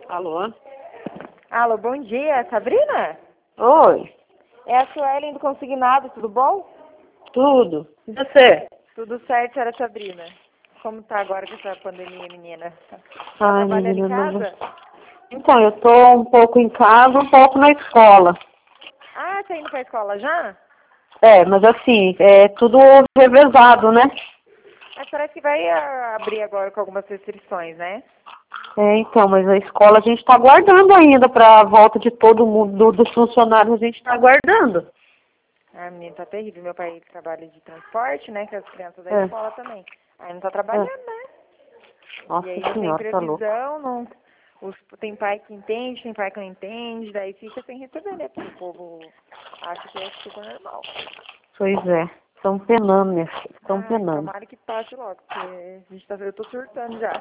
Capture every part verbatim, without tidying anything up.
Alô? Alô, bom dia, Sabrina? Oi, É a Suelen do Consignado, tudo bom? tudo. E você? Tudo certo, senhora Sabrina. Como tá agora com essa pandemia, menina? Tá Ai, trabalhando em menina, não... casa? Então, eu tô um pouco em casa, um pouco na escola. Ah, tá indo pra escola já? É, mas assim, é tudo revezado, né? Mas parece que vai ah, abrir agora com algumas restrições, né? É, então, mas a escola a gente tá aguardando ainda pra volta de todo mundo, do- dos funcionários, a gente tá aguardando. Ah, menina, tá terrível. Meu pai trabalha de transporte, né? Com as crianças da É, escola também. Aí não tá é. trabalhando, né? Nossa E aí não tem senhora, tá louco. previsão, não... Os, tem pai que entende, tem pai que não entende, daí fica sem receber, né? Porque o povo acha que é super normal. Pois é, estão penando, minha filha, estão Ai, penando. tomara que passe logo, porque a gente tá, eu tô surtando já.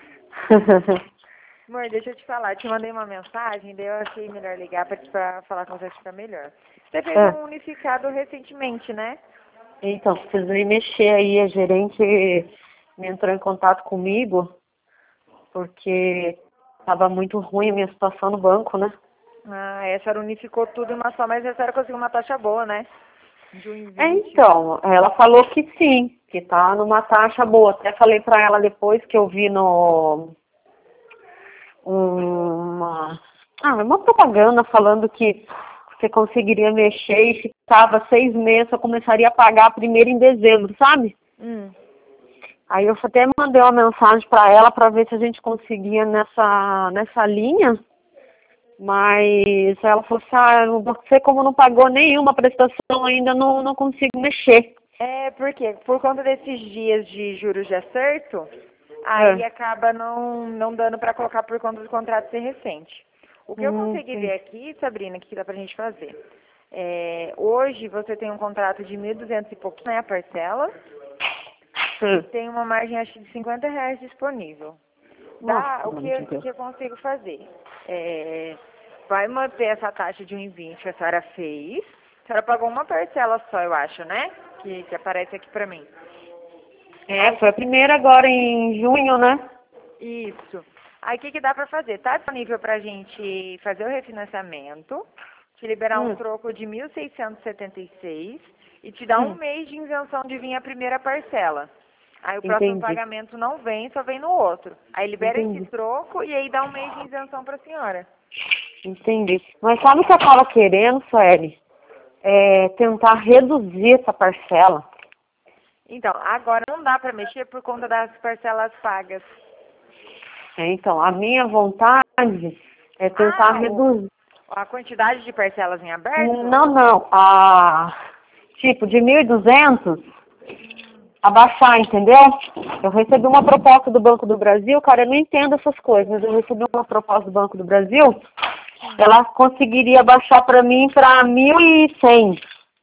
Amor, deixa eu te falar, te mandei uma mensagem, daí eu achei melhor ligar pra, te- pra falar com você ficar melhor. Você fez É. um unificado recentemente, né? Então, precisei mexer aí, a gerente me entrou em contato comigo, porque estava muito ruim a minha situação no banco, né? Ah, essa era unificou tudo em uma só, mas essa era conseguiu uma taxa boa, né? De um e É, vinte. então, ela falou que sim, que tá numa taxa boa. Até falei pra ela depois que eu vi no uma, ah, uma propaganda falando que você conseguiria mexer e ficava seis meses, eu começaria a pagar primeiro em dezembro, sabe? Hum. Aí eu até mandei uma mensagem pra ela pra ver se a gente conseguia nessa, nessa linha, mas ela falou assim, ah, você como não pagou nenhuma prestação ainda, não, não consigo mexer. É, porque por conta desses dias de juros de acerto, aí É. acaba não, não dando pra colocar por conta do contrato ser recente. O que eu Hum, consegui ver sim. aqui, Sabrina, o que dá pra gente fazer? É, hoje você tem um contrato de mil e duzentos e pouquinho, né, a parcela, e Hum. tem uma margem, acho, de cinquenta reais disponível. Dá, Nossa, o mano que, de o Deus. que eu consigo fazer? É, vai manter essa taxa de um e vinte que a senhora fez. A senhora pagou uma parcela só, eu acho, né? Que, que aparece aqui pra mim. É, foi a primeira agora em junho, né? Isso. Aí o que, que dá pra fazer? Tá disponível pra gente fazer o refinanciamento, te liberar um Hum, troco de mil seiscentos e setenta e seis e te dar um hum, mês de isenção de vir a primeira parcela. Aí o próximo entendi, pagamento não vem, só vem no outro. Aí libera esse entendi, troco e aí dá um mês de isenção pra senhora. entendi. Mas sabe o que eu tava querendo, Sueli? É tentar reduzir essa parcela. Então, agora não dá pra mexer por conta das parcelas pagas. É, então, a minha vontade é tentar Ah, o, reduzir. a quantidade de parcelas em aberto? Não, não. A, tipo, de mil e duzentos, abaixar, entendeu? Eu recebi uma proposta do Banco do Brasil, cara, eu não entendo essas coisas, mas eu recebi uma proposta do Banco do Brasil, ela conseguiria baixar para mim para mil e cem.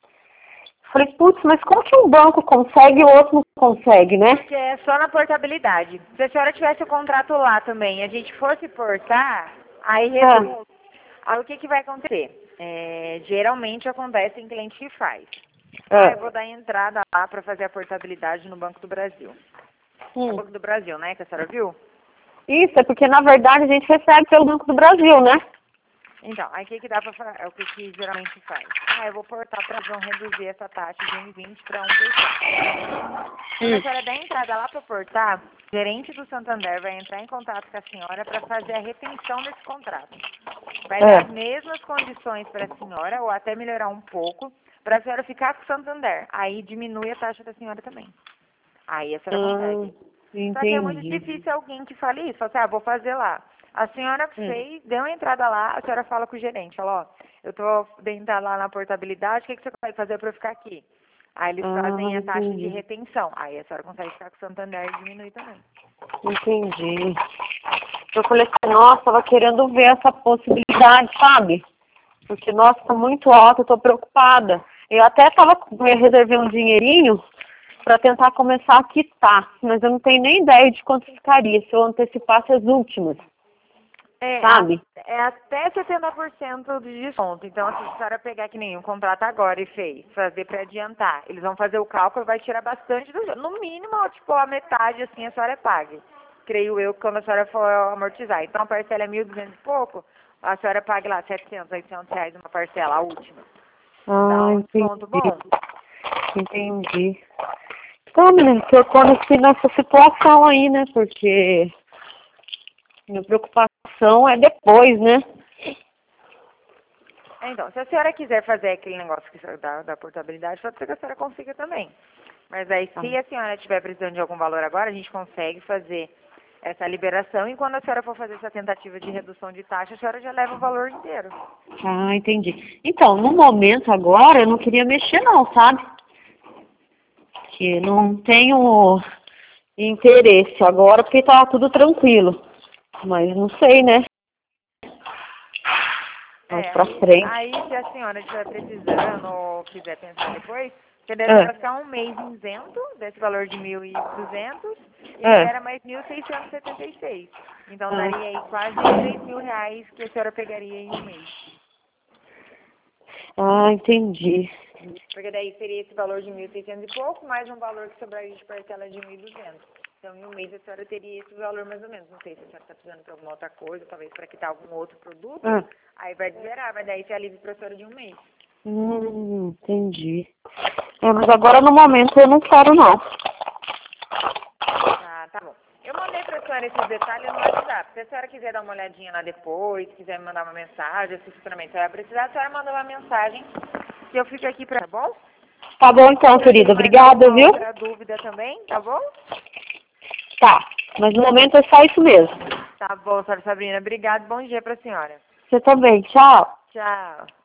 Falei, putz, mas como que um banco consegue e o outro não consegue, né? Que é só na portabilidade. Se a senhora tivesse o contrato lá também e a gente fosse portar, aí Ah, reduz. Aí o que, que vai acontecer? É, geralmente acontece em cliente que faz. Ah, eu ah, vou dar entrada lá para fazer a portabilidade no Banco do Brasil. É o hum. Banco do Brasil, né, que a senhora viu? Isso, é porque na verdade a gente recebe pelo Banco do Brasil, né? Então, aí o que, que dá para fazer? É o que, que geralmente faz. Ah, eu vou portar para vão reduzir essa taxa de um e vinte para um por cento. Quando a Hum. senhora der entrada lá para portar, o gerente do Santander vai entrar em contato com a senhora para fazer a retenção desse contrato. Vai dar as É. mesmas condições para a senhora, ou até melhorar um pouco, para a senhora ficar com o Santander. Aí diminui a taxa da senhora também. Aí a senhora Ah, consegue. Só que é muito entendi. difícil alguém que fale isso. Fala assim, ah, vou fazer lá. A senhora Hum. fez, deu uma entrada lá, a senhora fala com o gerente, fala, ó, eu tô dentro lá na portabilidade, o que, que você vai fazer para eu ficar aqui? Aí eles Ah, fazem a taxa de entendi. retenção. Aí a senhora consegue ficar com o Santander e diminuir também. Entendi. Eu falei assim, nossa, tava querendo ver essa possibilidade, sabe? Porque, nossa, tá muito alta, eu tô preocupada. Eu até tava, eu reservei um dinheirinho para tentar começar a quitar, mas eu não tenho nem ideia de quanto ficaria se eu antecipasse as últimas, É, a- sabe? é até setenta por cento de desconto. Então, assim, se a senhora pegar que nenhum contrato agora e fez, fazer para adiantar, eles vão fazer o cálculo e vai tirar bastante do... No mínimo, tipo, a metade, assim, a senhora pague. creio eu, quando a senhora for amortizar. Então a parcela é mil e duzentos e pouco, a senhora paga lá setecentos, oitocentos reais uma parcela, a última. Ah, Dá um entendi. desconto bom. Entendi. Tá, menina, que eu tô nesse, nessa situação aí, né? Porque minha preocupação é depois, né? É, então, se a senhora quiser fazer aquele negócio que da, da portabilidade, pode ser que a senhora consiga também. Mas aí, se a senhora estiver precisando de algum valor agora, a gente consegue fazer essa liberação e quando a senhora for fazer essa tentativa de redução de taxa, a senhora já leva o valor inteiro. Ah, entendi. Então, no momento agora, eu não queria mexer não, sabe? Que não tenho interesse agora, porque tá tudo tranquilo. Mas não sei, né? Mais É, pra aí, frente. aí se a senhora estiver precisando ou quiser pensar depois, você deve É, ficar um mês isento desse valor de mil e duzentos e é. libera mais mil seiscentos e setenta e seis. Então Ah, daria aí quase três mil reais que a senhora pegaria em um mês. ah, entendi. Porque daí seria esse valor de mil e seiscentos e pouco, mais um valor que sobraria de parcela de mil e duzentos. Então, em um mês a senhora teria esse valor mais ou menos. Não sei se a senhora está precisando de alguma outra coisa, talvez para quitar algum outro produto. Ah, Aí vai zerar, vai dar esse alívio para a senhora de um mês. hum, entendi. É, mas agora no momento eu não quero não. Ah, tá bom. Eu mandei para a senhora esses detalhes no WhatsApp. Se a senhora quiser dar uma olhadinha lá depois, quiser me mandar uma mensagem, se futuramente a senhora precisar, a senhora manda uma mensagem que eu fico aqui para... Tá bom? Tá bom então, Se querida. tem mais Obrigada, alguma viu? outra dúvida também, tá bom? Tá. Mas no momento é só isso mesmo. Tá bom, senhora Sabrina. Obrigada. Bom dia para a senhora. Você também. Tchau. Tchau.